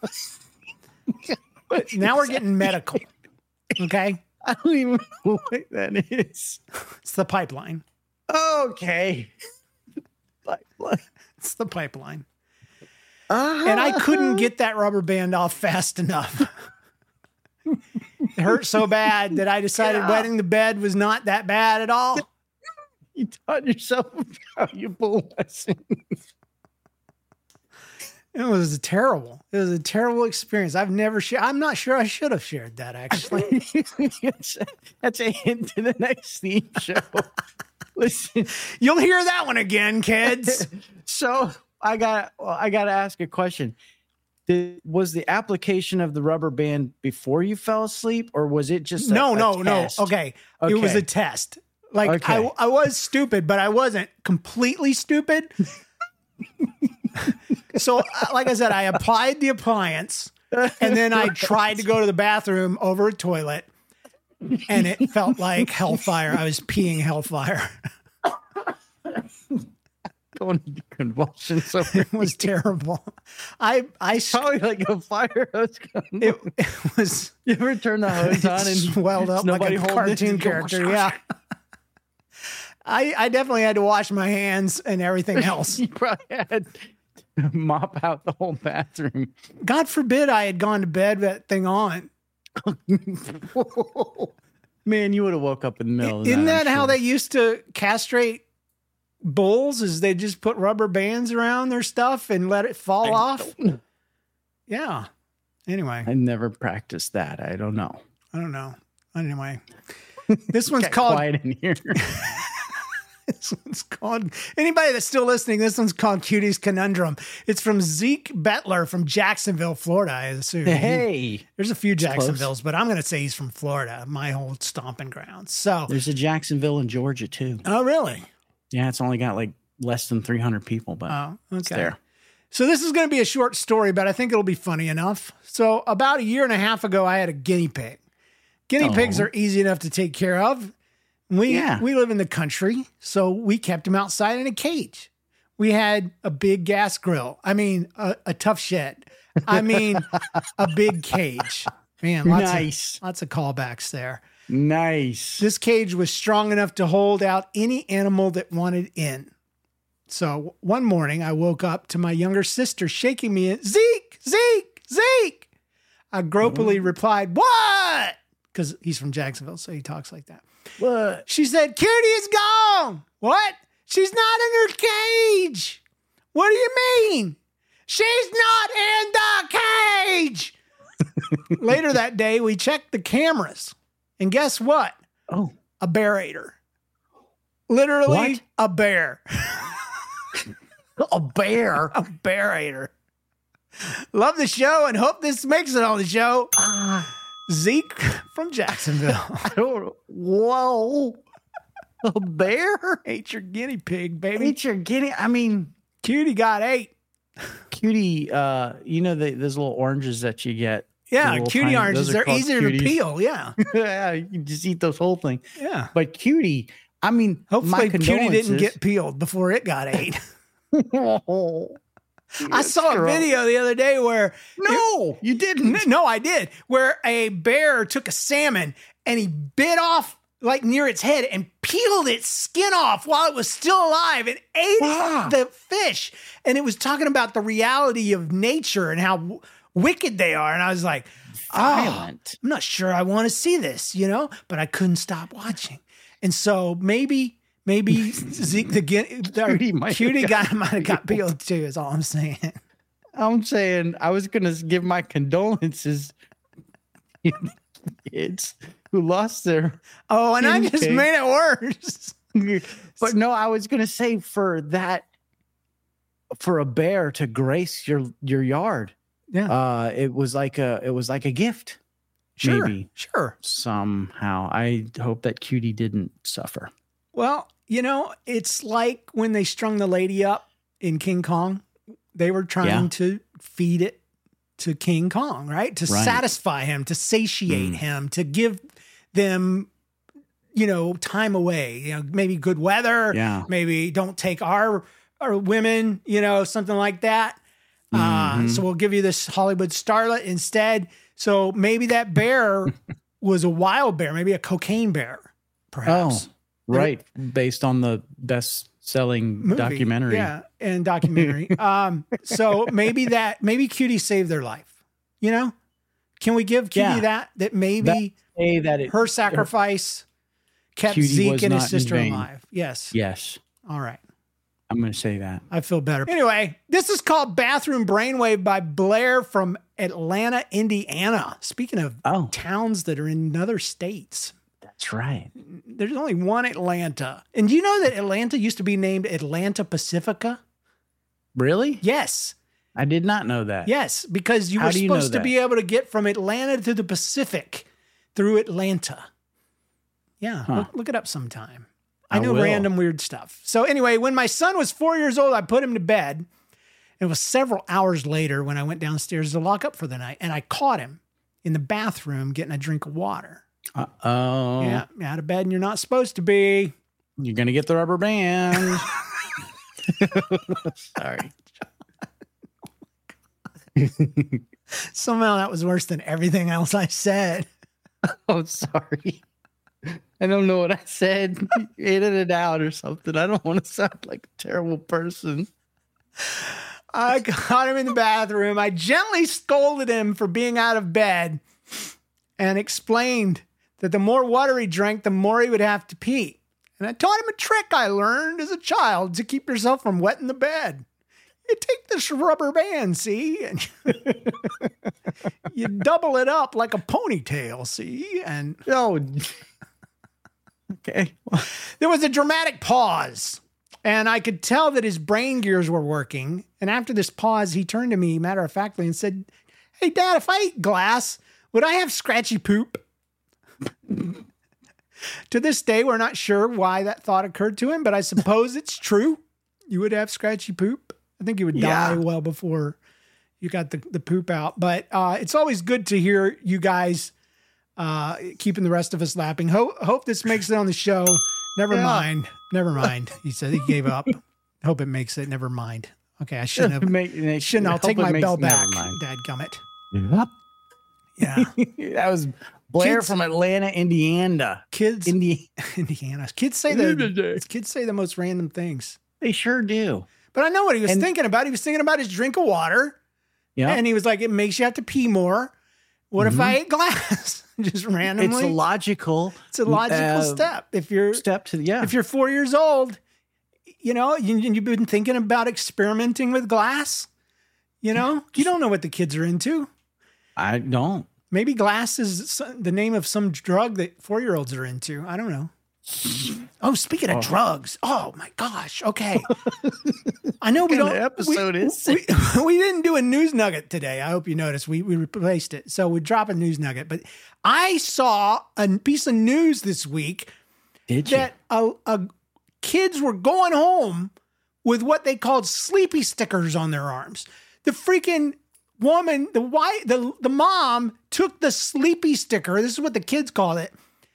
Now we're getting medical. Okay? I don't even know what that is. It's the pipeline. Okay. Pipeline. It's the pipeline. Uh-huh. And I couldn't get that rubber band off fast enough. It hurt so bad that I decided wetting the bed was not that bad at all. You taught yourself a valuable lesson. It was terrible. It was a terrible experience. I've never shared. I'm not sure I should have shared that, actually. That's a hint to the next theme show. Listen, You'll hear that one again, kids. so I got well, I got to ask a question. Did, was the application of the rubber band before you fell asleep, or was it just a, no, a no, test? no. Okay. It was Okay. a test. Like Okay. I, I was stupid, but I wasn't completely stupid. So, uh, like I said, I applied the appliance, and then I tried to go to the bathroom over a toilet, and it felt like hellfire. I was peeing hellfire. Going into convulsions. Over It was terrible. I, I, Probably like a fire hose. Coming. it, it was. You ever turn the hose on and swelled up like nobody a holding cartoon it? character. Yeah. I, I definitely had to wash my hands and everything else. You probably had to mop out the whole bathroom. God forbid I had gone to bed with that thing on. Man, you would have woke up in the middle of Isn't that, that I'm how sure. they used to castrate bulls? Is they just put rubber bands around their stuff and let it fall I off? don't- Yeah. Anyway, I never practiced that. I don't know. I don't know. Anyway, this one's Got called. quiet in here. This one's called. Anybody that's still listening, this one's called Cutie's Conundrum. It's from Zeke Bettler from Jacksonville, Florida. I assume. Hey, There's a few It's close. Jacksonvilles, but I'm going to say he's from Florida, my old stomping grounds. So, there's a Jacksonville in Georgia too. oh really? Yeah, it's only got like less than three hundred people, but Oh, it's okay. there. So this is going to be a short story, but I think it'll be funny enough. So about a year and a half ago, I had a guinea pig. Guinea Oh. pigs are easy enough to take care of. We Yeah. we live in the country, so we kept him outside in a cage. We had a big gas grill. I mean, a, a tough shed. I mean, a big cage. Man, lots Nice. of lots of callbacks there. Nice. This cage was strong enough to hold out any animal that wanted in. So one morning I woke up to my younger sister shaking me in, Zeke, Zeke, Zeke. I gropily replied, what? Because he's from Jacksonville, so he talks like that. What? She said, Cutie is gone. What? She's not in her cage. What do you mean? She's not in the cage. Later that day, we checked the cameras. And guess what? Oh, A bear ate her. Literally What? a bear. a bear. A bear ate her. Love the show and hope this makes it on the show. Ah, Zeke from Jacksonville. I don't. Whoa. A bear? Ate your guinea pig, baby. Ate your guinea. I mean, Cutie got ate. Cutie. Uh, you know the, those little oranges that you get. The Yeah, little cutie tiny- oranges. those are They're called easier to cuties. peel. Yeah. Yeah, you can just eat those whole thing. Yeah. But Cutie, I mean, my Hopefully, Cutie didn't condolences. get peeled before it got ate. Oh, I saw a strong. video the other day where No, you didn't. no, I did, where a bear took a salmon and he bit off like near its head and peeled its skin off while it was still alive and ate Ah. the fish. And it was talking about the reality of nature and how w- wicked they are. And I was like, oh, Violent. I'm not sure I want to see this, you know, but I couldn't stop watching. And so maybe, maybe Zeke the guinea, Cutie might have cutie got guy might have got peeled too, is all I'm saying. I'm saying I was gonna give my condolences to the kids who lost their. Oh, and I Guinea just pig. made it worse. But no, I was gonna say for that, for a bear to grace your your yard, Yeah, uh, it was like a it was like a gift. sure, maybe. sure. Somehow, I hope that Cutie didn't suffer. Well, you know, it's like when they strung the lady up in King Kong. They were trying Yeah. to feed it to King Kong, right? To Right. satisfy him, to satiate Mm. him, to give them, you know, time away. You know, maybe good weather. Yeah. Maybe don't take our our women. You know, something like that. Uh, Mhm. so we'll give you this Hollywood starlet instead. So maybe that bear was a wild bear, maybe a cocaine bear, perhaps. Oh, right. Based on the best-selling Movie. documentary. Yeah, and documentary. um, so maybe that maybe Cutie saved their life. You know? Can we give Cutie Yeah. that? That maybe Say that it. her sacrifice kept Cutie Zeke was and his not in sister vain. alive. Yes. Yes, All right. I'm going to say that. I feel better. Anyway, this is called Bathroom Brainwave by Blair from Atlanta, Indiana. Speaking of Oh, towns that are in other states, that's right. there's only one Atlanta. And do you know that Atlanta used to be named Atlanta Pacifica? Really? Yes. I did not know that. Yes, because you How were do you know supposed to that? be able to get from Atlanta to the Pacific through Atlanta. Yeah, Huh. look, look it up sometime. I, I know will. random weird stuff. So anyway, when my son was four years old, I put him to bed. It was several hours later when I went downstairs to lock up for the night, and I caught him in the bathroom getting a drink of water. Uh oh. Yeah, out of bed, and you're not supposed to be. You're going to get the rubber band. Sorry. Somehow that was worse than everything else I said. Oh, sorry. I don't know what I said. Edit it out or something. I don't want to sound like a terrible person. I caught him in the bathroom. I gently scolded him for being out of bed and explained that the more water he drank, the more he would have to pee. And I taught him a trick I learned as a child to keep yourself from wetting the bed. you take this rubber band, see, and you double it up like a ponytail, see, and Oh, okay. there was a dramatic pause, and I could tell that his brain gears were working. And after this pause, he turned to me matter of factly and said, "Hey, Dad, if I ate glass, would I have scratchy poop?" To this day, we're not sure why that thought occurred to him, but I suppose it's true. You would have scratchy poop. I think you would die Yeah. well before you got the, the poop out. But uh, it's always good to hear you guys uh, keeping the rest of us laughing. Ho- hope this makes it on the show. Never Yeah. mind. Never mind. He said he gave up. Hope it makes it. Never mind. Okay, I shouldn't have. Make- make- Shouldn't. I'll hope take it my makes- bell never back. mind. Dadgummit. Yep. Yeah. That was Blair Kids- from Atlanta, Indiana. Kids, Indiana. Indiana. Kids say the kids say the most random things. They sure do. But I know what he was And- thinking about. He was thinking about his drink of water. Yeah. And he was like, it makes you have to pee more. What if I ate glass? Just randomly. It's a logical It's a logical uh, step. If you're step to yeah. if you're four years old, you know, you, you've been thinking about experimenting with glass. You know, you don't know what the kids are into. I don't. Maybe glass is so- the name of some drug that four year olds are into. I don't know. Oh, speaking of Oh. drugs. Oh my gosh. Okay. I know we kind don't. of episode we, is we, we didn't do a news nugget today. I hope you noticed. We we replaced it. So we drop a news nugget. But I saw a piece of news this week Did you? that a, a kids were going home with what they called sleepy stickers on their arms. The freaking woman, the wife, the the mom took the sleepy sticker. This is what the kids called it,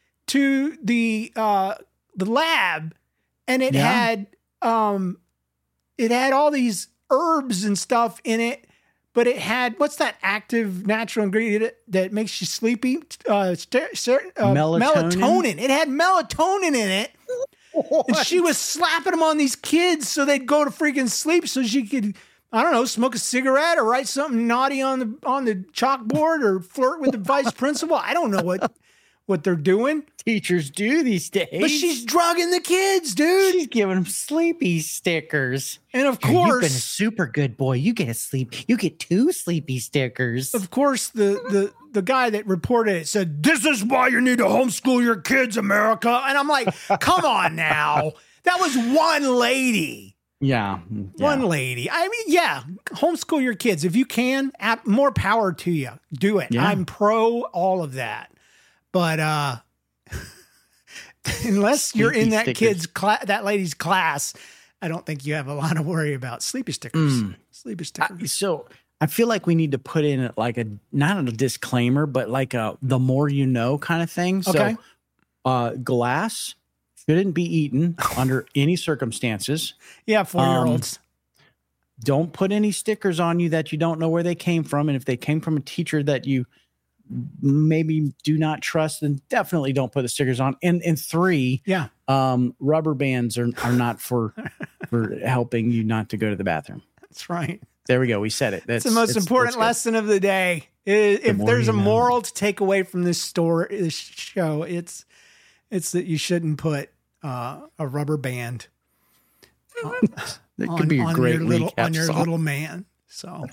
to the uh, the lab, and it Yeah. had um, it had all these herbs and stuff in it. But it had, what's that active natural ingredient that makes you sleepy? Uh, st- st- uh, Melatonin? melatonin. It had melatonin in it. And she was slapping them on these kids so they'd go to freaking sleep so she could, I don't know, smoke a cigarette or write something naughty on the on the chalkboard or flirt with the vice principal. I don't know what what they're doing. Teachers do these days. But she's drugging the kids, dude. She's giving them sleepy stickers. And of Here, you've been a course, super good boy. You get a sleep. You get two sleepy stickers. of course, the the the guy that reported it said, "This is why you need to homeschool your kids, America." And I'm like, come on now. That was one lady. Yeah. One yeah. lady. I mean, yeah, homeschool your kids. If you can, ap- more power to you. Do it. Yeah. I'm pro all of that. But uh, unless you're in Sleepy that stickers. kid's class, that lady's class, I don't think you have a lot to worry about. Sleepy stickers. Mm. Sleepy I- stickers. so I feel like we need to put in like a not a disclaimer, but like a the more you know kind of thing. So Okay. uh, glass shouldn't be eaten under any circumstances. Yeah, four-year-olds. Don't put any stickers on you that you don't know where they came from. And if they came from a teacher that you maybe do not trust, then definitely don't put the stickers on. And and three, yeah. um, rubber bands are, are not for for helping you not to go to the bathroom. That's right. There we go. We said it. That's It's the most it's- important that's good. lesson of the day. I- If more there's a you know. moral to take away from this story, this show, it's it's that you shouldn't put uh, a rubber band That on, could be a on great your little recap on your song. little man. So,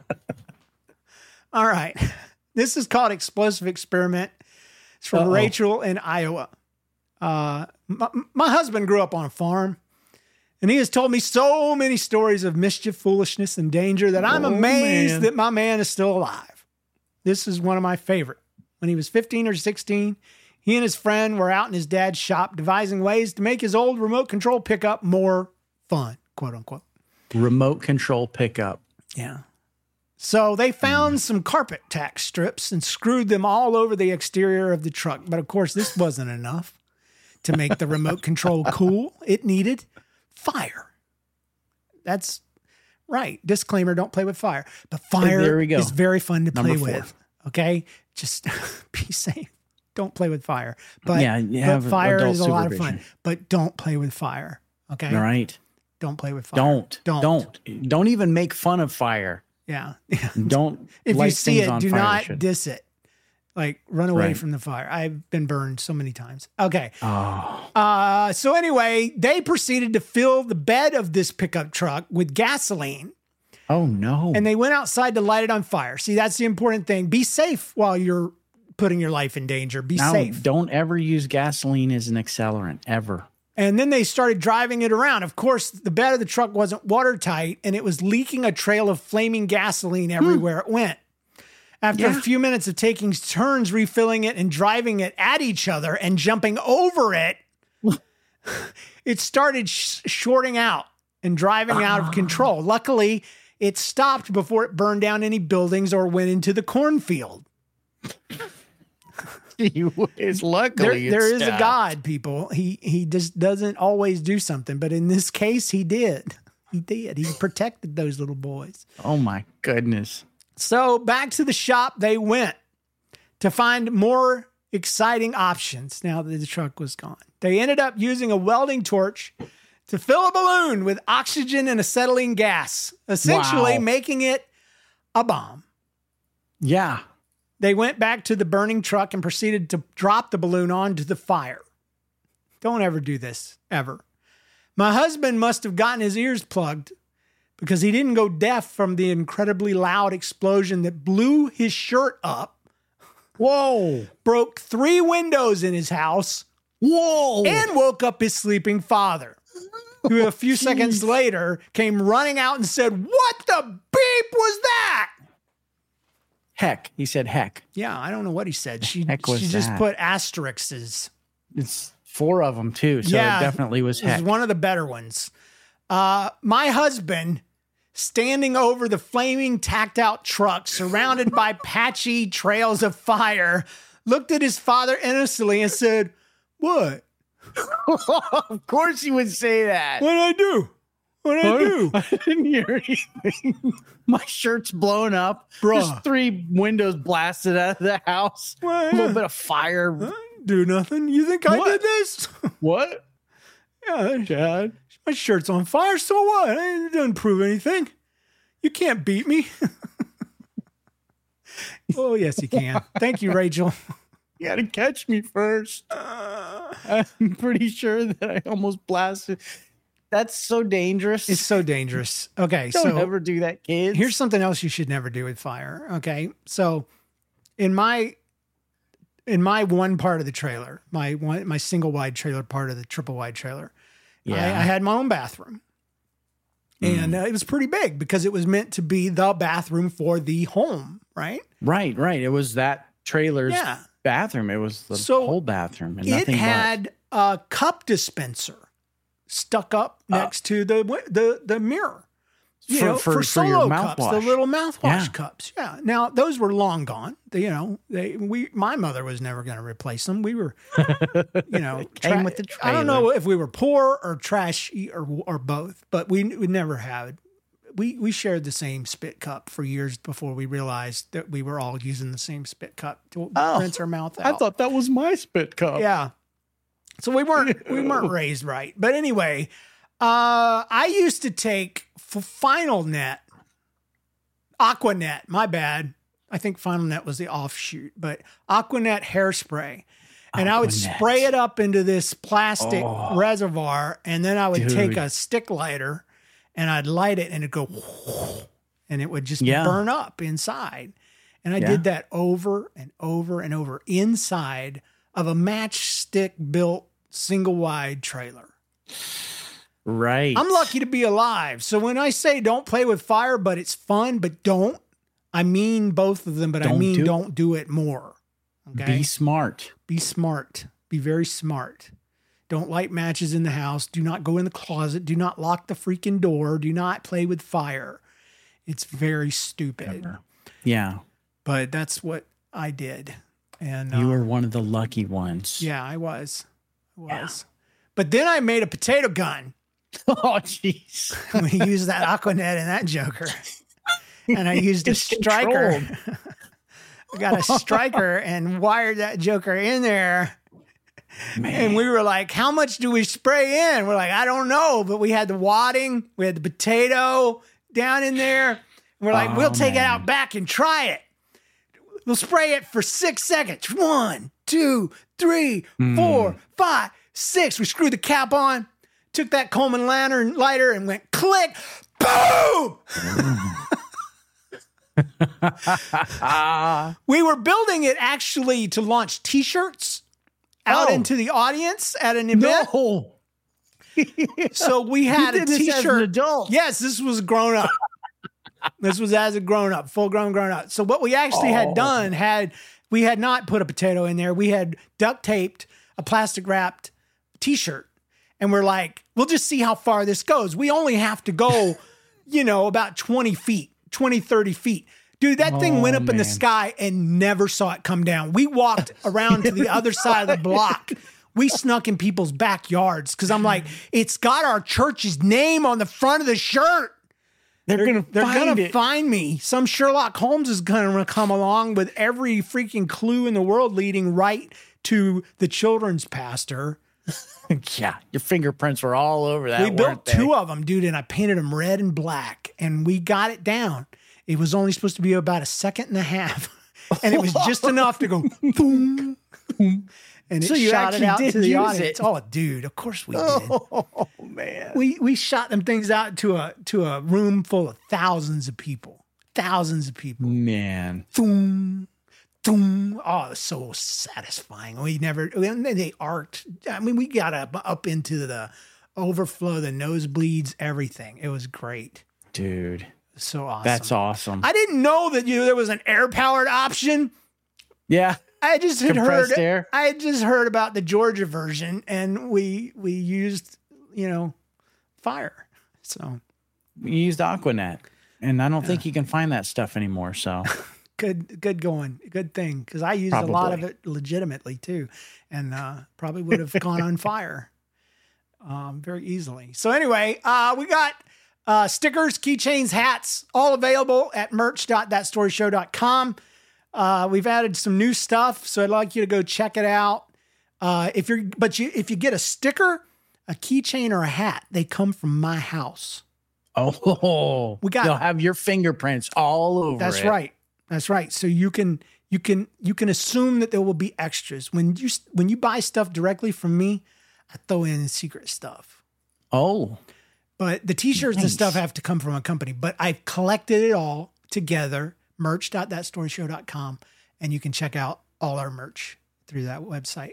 all right, this is called Explosive Experiment. It's from Uh-oh. Rachel in Iowa. Uh, my, my husband grew up on a farm. And he has told me so many stories of mischief, foolishness, and danger that I'm Oh, amazed man. that my man is still alive. This is one of my favorite. When he was fifteen or sixteen, he and his friend were out in his dad's shop devising ways to make his old remote control pickup more fun, quote unquote. Remote control pickup. Yeah. So they found some carpet tack strips and screwed them all over the exterior of the truck. But of course, this wasn't enough to make the remote control cool. It needed fire. That's right. Disclaimer, don't play with fire. But fire There we go. is very fun to play Number four. with. Okay? Just be safe. Don't play with fire. But, Yeah, you but have fire adult is a lot of fun. supervision. But don't play with fire. Okay? All right. Don't play with fire. Don't. Don't. Don't. Don't even make fun of fire. Yeah. Don't If light you see things it, on do fire that not shouldn't. diss it. Like run away Right. from the fire. I've been burned so many times. Okay. Oh. Uh, so anyway, they proceeded to fill the bed of this pickup truck with gasoline Oh, no. And they went outside to light it on fire. See, that's the important thing. Be safe while you're putting your life in danger. Be now, safe. Don't ever use gasoline as an accelerant, ever. And then they started driving it around. Of course, the bed of the truck wasn't watertight, and it was leaking a trail of flaming gasoline everywhere hmm. it went. After yeah. a few minutes of taking turns refilling it and driving it at each other and jumping over it, it started sh- shorting out and driving out of control. Luckily, it stopped before it burned down any buildings or went into the cornfield. It's luckily there, there it is a God, people. He he just doesn't always do something, but in this case, he did. He did. He protected those little boys. Oh my goodness! So back to the shop they went to find more exciting options. Now that the truck was gone, they ended up using a welding torch to fill a balloon with oxygen and acetylene gas, essentially wow. making it a bomb. Yeah. They went back to the burning truck and proceeded to drop the balloon onto the fire. Don't ever do this, ever. My husband must have gotten his ears plugged because he didn't go deaf from the incredibly loud explosion that blew his shirt up. Whoa. Broke three windows in his house. Whoa. And woke up his sleeping father, who a few seconds later came running out and said, "What the beep was that?" Heck. He said heck. Yeah, I don't know what he said. She, heck was she just that? put asterisks. It's four of them, too, so yeah, it definitely was heck. It was one of the better ones. Uh, my husband, standing over the flaming tacked-out truck, surrounded by patchy trails of fire, looked at his father innocently and said, "What?" Of course he would say that. What'd I do? What'd I do? I didn't hear anything. My shirt's blown up. Bruh. There's three windows blasted out of the house. Well, a little bit of fire. I didn't do nothing. You think I What? did this? What? Yeah, Dad? my shirt's on fire, so what? It doesn't prove anything. You can't beat me. Oh, yes, you can. Thank you, Rachel. You had to catch me first. Uh, I'm pretty sure that I almost blasted. That's so dangerous. It's so dangerous. Okay, Don't so ever do that, kids. Here's something else you should never do with fire. Okay, so in my in my one part of the trailer, my one my single wide trailer part of the triple wide trailer, yeah, I, I had my own bathroom, mm. and uh, it was pretty big because it was meant to be the bathroom for the home, right? Right, right. It was that trailer's yeah. bathroom. It was the so whole bathroom, and it nothing had but. a cup dispenser stuck up next uh, to the the the mirror. You for, know, for, for, for solo your cups, mouthwash. the little mouthwash yeah. cups. Yeah. Now those were long gone. They, you know, they we my mother was never going to replace them. We were, you know, came tra- with the trailer. I don't know if we were poor or trash or or both, but we we never had. We we shared the same spit cup for years before we realized that we were all using the same spit cup to oh, rinse our mouth out. I thought that was my spit cup. Yeah. So we weren't we weren't raised right. But anyway, uh, I used to take f- Final Net, Aquanet. My bad. I think Final Net was the offshoot, but Aquanet hairspray, and Aquanet. I would spray it up into this plastic oh, reservoir, and then I would dude. take a stick lighter, and I'd light it, and it'd go, and it would just yeah. burn up inside. And I yeah. did that over and over and over inside of a matchstick built single wide trailer. Right. I'm lucky to be alive. So when I say don't play with fire, but it's fun, but don't, I mean both of them, but don't I mean do don't do it more. Okay. Be smart. Be smart. Be very smart. Don't light matches in the house. Do not go in the closet. Do not lock the freaking door. Do not play with fire. It's very stupid. Ever. Yeah. But that's what I did. And you uh, were one of the lucky ones. Yeah, I was. I was. Yeah. But then I made a potato gun. Oh, jeez. We used that Aquanet and that joker. And I used a striker. I got a striker and wired that joker in there. Man. And we were like, how much do we spray in? We're like, I don't know. But we had the wadding. We had the potato down in there. And we're like, oh, we'll take man. it out back and try it. We'll spray it for six seconds. One, two, three, mm. four, five, six. We screwed the cap on, took that Coleman lantern lighter and went click. Boom! We were building it actually to launch T-shirts out Oh. into the audience at an event. No. So we had You a did this as an T-shirt. adult. Yes, this was grown up. This was as a grown up, full grown grown up. So what we actually Oh. had done had we had not put a potato in there. We had duct taped a plastic wrapped T-shirt, and we're like, we'll just see how far this goes. We only have to go, you know, about twenty feet, twenty, thirty feet. Dude, that thing Oh, went up in the man. sky and never saw it come down. We walked around to the other side of the block. We snuck in people's backyards because I'm like, it's got our church's name on the front of the shirt. They're, They're, gonna they're find gonna it. find me. Some Sherlock Holmes is gonna come along with every freaking clue in the world leading right to the children's pastor. Yeah, your fingerprints were all over that. we built weren't they? two of them, dude, and I painted them red and black, and we got it down. It was only supposed to be about a second and a half, and it was just enough to go boom, boom, and it So you shot it actually out did to the use audience. it. Oh, dude, of course we did. Oh man. We we shot them things out to a to a room full of thousands of people, thousands of people. Man. Boom, boom. Oh, it was so satisfying. We never, and then they arced. I mean, we got up, up into the overflow, the nosebleeds, everything. It was great. Dude. So awesome. That's awesome. I didn't know that you know, there was an air powered option. yeah. I just had heard. Compressed air? I had just heard about the Georgia version, and we we used you know fire. So We used Aquanet. And I don't think you can find that stuff anymore. So good, good going, good thing because I used a lot of Probably. it legitimately too, and uh, probably would have gone on fire um, very easily. So anyway, uh, we got uh, stickers, keychains, hats, all available at merch dot that story show dot com. Uh, we've added some new stuff, so I'd like you to go check it out. Uh, if you're, but you, if you get a sticker, a keychain, or a hat, they come from my house. Oh, We got- They'll have your fingerprints all over That's it. right. That's right. So you can you can you can assume that there will be extras when you when you buy stuff directly from me. I throw in secret stuff, Oh, but the T-shirts and Nice. stuff have to come from a company. But I've collected it all together. merch dot that story show dot com, and you can check out all our merch through that website.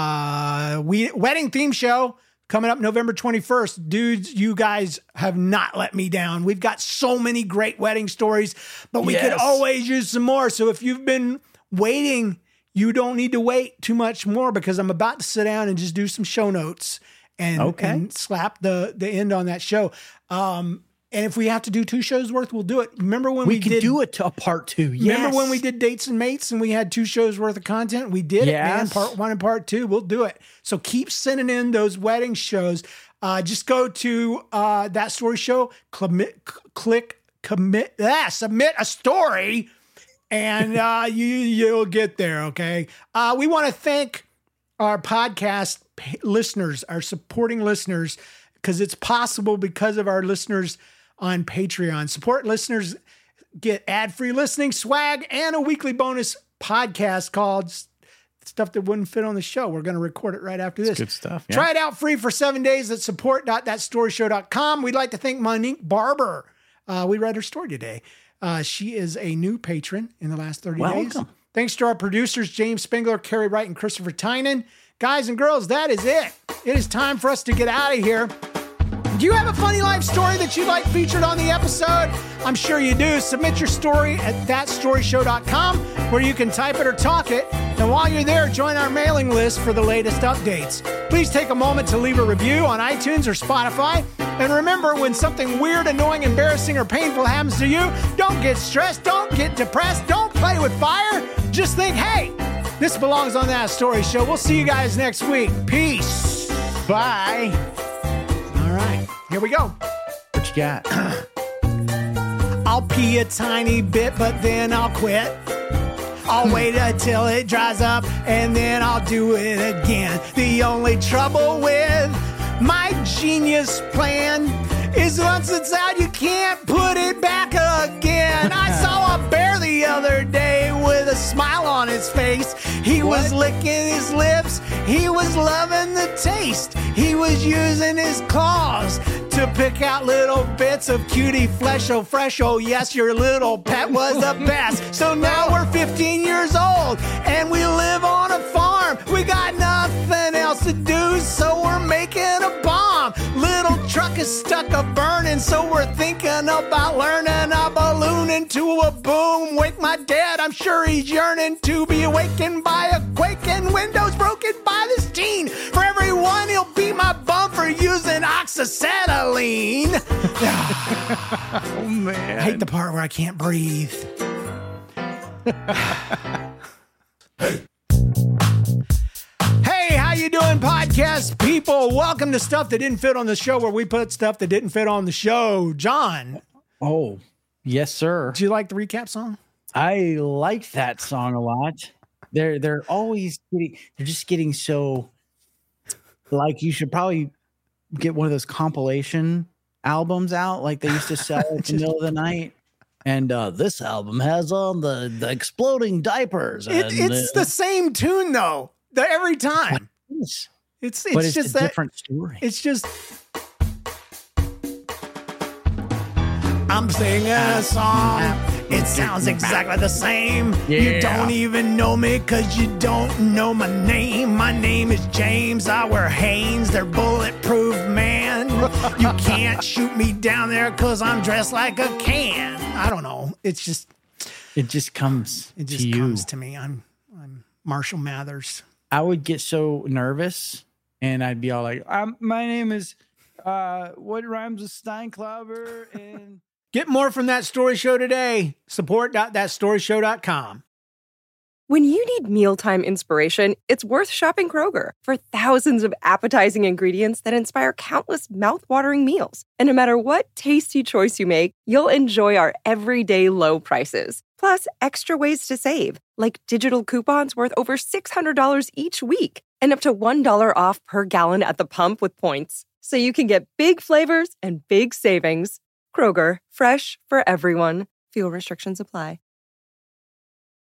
Uh, we wedding theme show coming up November twenty-first. Dudes, you guys have not let me down. We've got so many great wedding stories, but we could Yes. always use some more. So if you've been waiting, you don't need to wait too much more because I'm about to sit down and just do some show notes and, Okay. and slap the, the end on that show. Um, and if we have to do two shows worth, we'll do it. Remember when we, we, could did do it to a part two. Yes. Remember when we did Dates and Mates and we had two shows worth of content? We did it, man. Yes. Part one and part two. We'll do it. So keep sending in those wedding shows. Uh, just go to uh, That Story Show, commit, click, commit, ah, submit a story, and uh, you, you'll get there, okay? Uh, we want to thank our podcast p- listeners, our supporting listeners, because it's possible because of our listeners on Patreon. Support listeners get ad-free listening, swag, and a weekly bonus podcast called S- Stuff That Wouldn't Fit on the Show. We're going to record it right after this. Good stuff. Yeah. Try it out free for seven days at support dot that story show dot com. We'd like to thank Monique Barber. Uh, we read her story today. Uh, she is a new patron in the last thirty days. Welcome. Thanks to our producers, James Spengler, Carrie Wright, and Christopher Tynan. Guys and girls, that is it. It is time for us to get out of here. Do you have a funny life story that you'd like featured on the episode? I'm sure you do. Submit your story at that story show dot com where you can type it or talk it. And while you're there, join our mailing list for the latest updates. Please take a moment to leave a review on iTunes or Spotify. And remember, when something weird, annoying, embarrassing, or painful happens to you, don't get stressed, don't get depressed, don't play with fire. Just think, hey, this belongs on That Story Show. We'll see you guys next week. Peace. Bye. All right, here we go. What you got? I'll pee a tiny bit, but then I'll quit. I'll wait until it dries up, and then I'll do it again. The only trouble with my genius plan is once it's out, you can't put it back again. I saw a bear the other day with a smile on his face. He He What? was licking his lips. He was loving the taste. He was using his claws to pick out little bits of cutie flesh. Oh, fresh. Oh, yes, your little pet was the best. So now we're fifteen years old and we live on a farm. We got nothing else to do, so we're making a bomb. Little truck is stuck a burning, so we're thinking about learning a balloon into a boom. Wake my dad, I'm sure he's yearning to be awakened by a quake and windows broken by this teen. For everyone, he'll beat my bum for using oxyacetylene. Oh, man. I hate the part where I can't breathe. Hey, how you doing, podcast people? Welcome to Stuff That Didn't Fit on the Show, where we put stuff that didn't fit on the show. John, Oh, yes, sir. do you like the recap song? I like that song a lot. They're they're always getting they're just getting so like you should probably get one of those compilation albums out like they used to sell at the middle of the night. And uh, this album has on the, the exploding diapers. It, and, it's uh, the same tune, though, the, every time. It's, It's it's but it's just a that different story. it's just. I'm singing a song. It sounds exactly the same. You Yeah. don't even know me because you don't know my name. My name is James. I wear Hanes. They're bulletproof, man. You can't shoot me down there because I'm dressed like a can. I don't know. It's just It just comes it to just you. comes to me. I'm I'm Marshall Mathers. I would get so nervous and I'd be all like, um, my name is, uh, what rhymes with Steinklauber? And Get more from That Story Show today. support dot that story show dot com. When you need mealtime inspiration, it's worth shopping Kroger for thousands of appetizing ingredients that inspire countless mouthwatering meals. And no matter what tasty choice you make, you'll enjoy our everyday low prices. Plus, extra ways to save, like digital coupons worth over six hundred dollars each week and up to one dollar off per gallon at the pump with points. So you can get big flavors and big savings. Kroger, fresh for everyone. Fuel restrictions apply.